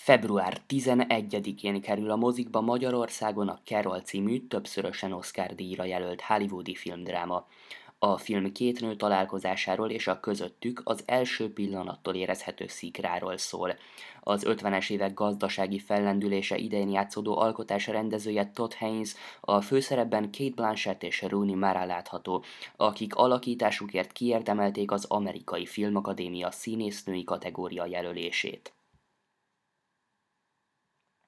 Február 11-én kerül a mozikba Magyarországon a Carol című többszörösen Oscar-díjra jelölt hollywoodi filmdráma. A film két nő találkozásáról és a közöttük az első pillanattól érezhető szikráról szól. Az 50-es évek gazdasági fellendülése idején játszódó alkotás rendezője Todd Haynes, a főszerepben Cate Blanchett és Rooney Mara látható, akik alakításukért kiérdemelték az Amerikai Filmakadémia színésznői kategória jelölését.